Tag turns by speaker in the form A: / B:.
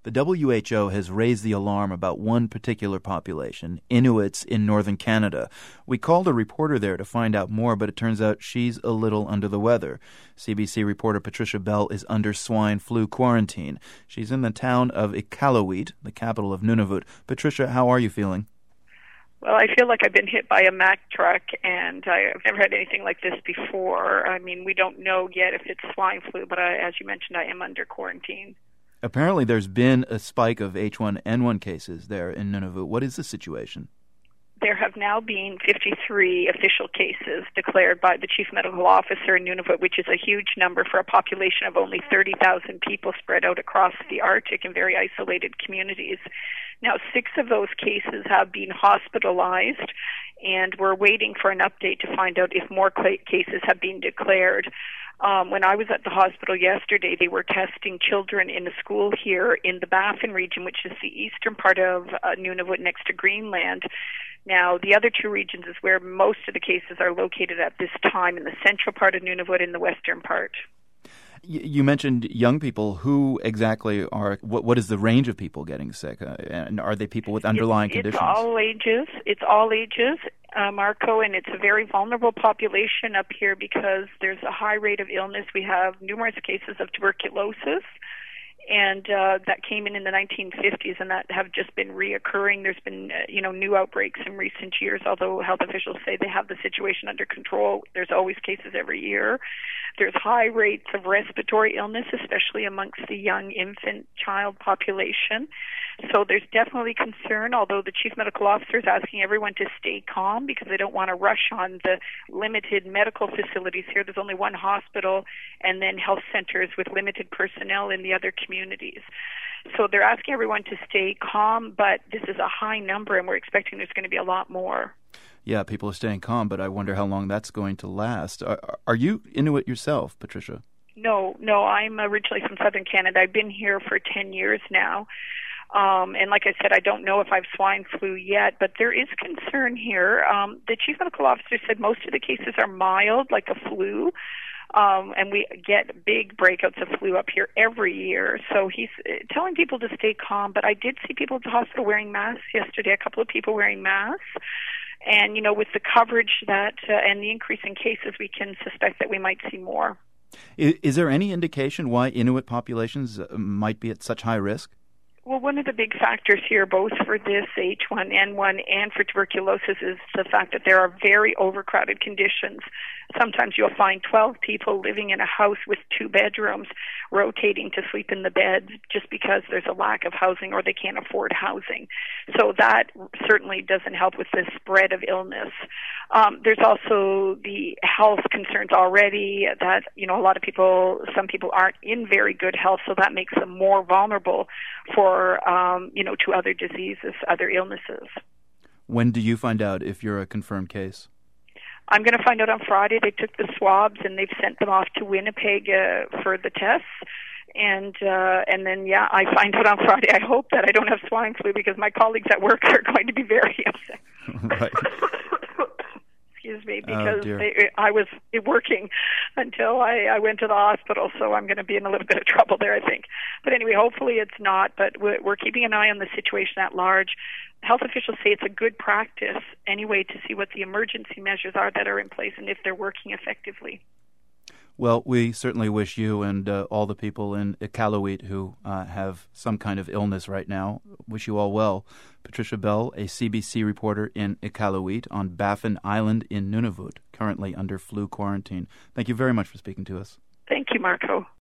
A: The WHO has raised the alarm about one particular population, Inuits in northern Canada. We called a reporter there to find out more, but it turns out she's a little under the weather. CBC reporter Patricia Bell is under swine flu quarantine. She's in the town of Iqaluit, the capital of Nunavut. Patricia, how are you feeling?
B: Well, I feel like I've been hit by a Mack truck, and I've never had anything like this before. I mean, we don't know yet if it's swine flu, but as you mentioned, I am under quarantine.
A: Apparently there's been a spike of H1N1 cases there in Nunavut. What is the situation?
B: There have now been 53 official cases declared by the Chief Medical Officer in Nunavut, which is a huge number for a population of only 30,000 people spread out across the Arctic in very isolated communities. Now, 6 of those cases have been hospitalized, and we're waiting for an update to find out if more cases have been declared. When I was at the hospital yesterday, they were testing children in a school here in the Baffin region, which is the eastern part of Nunavut next to Greenland. Now, the other 2 regions is where most of the cases are located at this time, in the central part of Nunavut and the western part.
A: You mentioned young people. Who exactly are, what is the range of people getting sick? And are they people with underlying conditions?
B: It's all ages. It's all ages, Marco, and it's a very vulnerable population up here because there's a high rate of illness. We have numerous cases of tuberculosis, and that came in the 1950s, and that have just been reoccurring. There's been, new outbreaks in recent years, although health officials say they have the situation under control. There's always cases every year. There's high rates of respiratory illness, especially amongst the young infant child population. So there's definitely concern, although the Chief Medical Officer is asking everyone to stay calm because they don't want to rush on the limited medical facilities here. There's only one hospital and then health centers with limited personnel in the other communities. So they're asking everyone to stay calm, but this is a high number, and we're expecting there's going to be a lot more.
A: Yeah, people are staying calm, but I wonder how long that's going to last. Are you Inuit yourself, Patricia?
B: No, I'm originally from southern Canada. I've been here for 10 years now. And like I said, I don't know if I've swine flu yet, but there is concern here. The Chief Medical Officer said most of the cases are mild, like a flu. And we get big breakouts of flu up here every year. So he's telling people to stay calm. But I did see people at the hospital wearing masks yesterday, a couple of people wearing masks. And, with the coverage that and the increase in cases, we can suspect that we might see more.
A: Is there any indication why Inuit populations might be at such high risk?
B: Well, one of the big factors here, both for this H1N1 and for tuberculosis, is the fact that there are very overcrowded conditions. Sometimes you'll find 12 people living in a house with 2 bedrooms, rotating to sleep in the beds just because there's a lack of housing or they can't afford housing. So that certainly doesn't help with the spread of illness. There's also the health concerns already that, a lot of people, some people aren't in very good health, so that makes them more vulnerable for, to other diseases, other illnesses.
A: When do you find out if you're a confirmed case?
B: I'm going to find out on Friday. They took the swabs and they've sent them off to Winnipeg for the tests. And then, I find out on Friday. I hope that I don't have swine flu because my colleagues at work are going to be very upset.
A: Right.
B: Excuse me, because I was working until I went to the hospital, so I'm going to be in a little bit of trouble there, I think. But anyway, hopefully it's not, but we're keeping an eye on the situation at large. Health officials say it's a good practice anyway to see what the emergency measures are that are in place and if they're working effectively.
A: Well, we certainly wish you and all the people in Iqaluit who have some kind of illness right now, wish you all well. Patricia Bell, a CBC reporter in Iqaluit on Baffin Island in Nunavut, currently under flu quarantine. Thank you very much for speaking to us.
B: Thank you, Marco.